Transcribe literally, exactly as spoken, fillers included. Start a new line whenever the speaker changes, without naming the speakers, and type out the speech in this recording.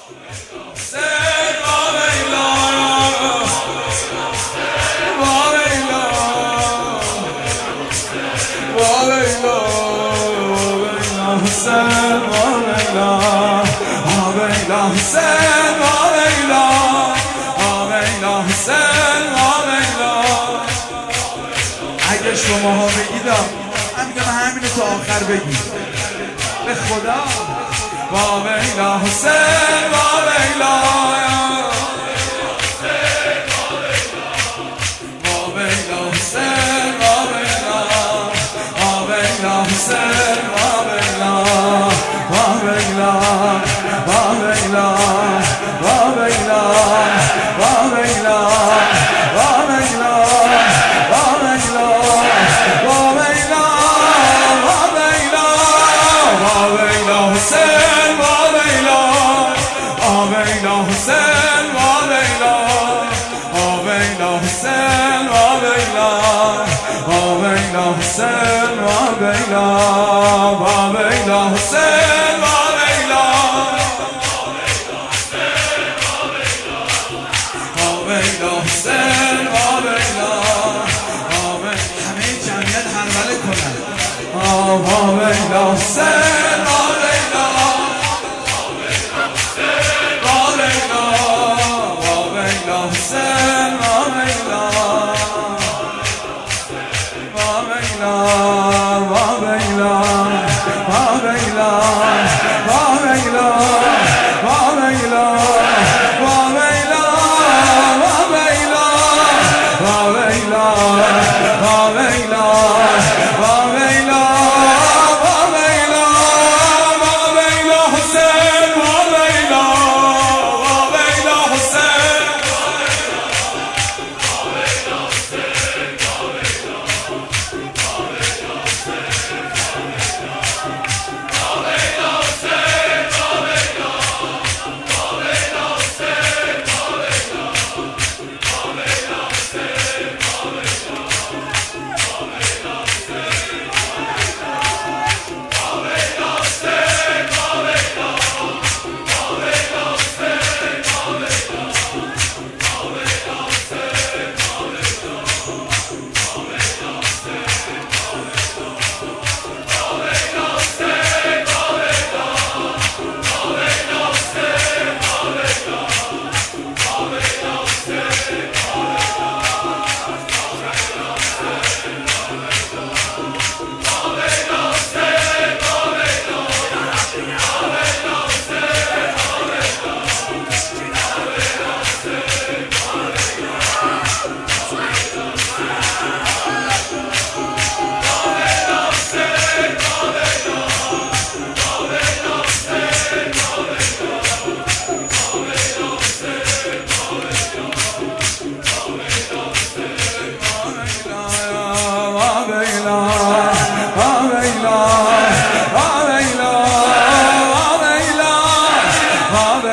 اگه شماها بگیدم من میگم همینو تا آخر بگید به خدا. با ویلا حسین با ویلا با ویلا حسین با ویلا با ویلا حسین با ویلا با ویلا با ویلا با ویلا با ویلا با ویلا حسین و بیلا با بیلا حسین و بیلا با بیلا حسین و بیلا همه جمعیت حرمله کنن با بیلا حسین و بیلا با بیلا با بیلا حسین و بیلا Hallelujah.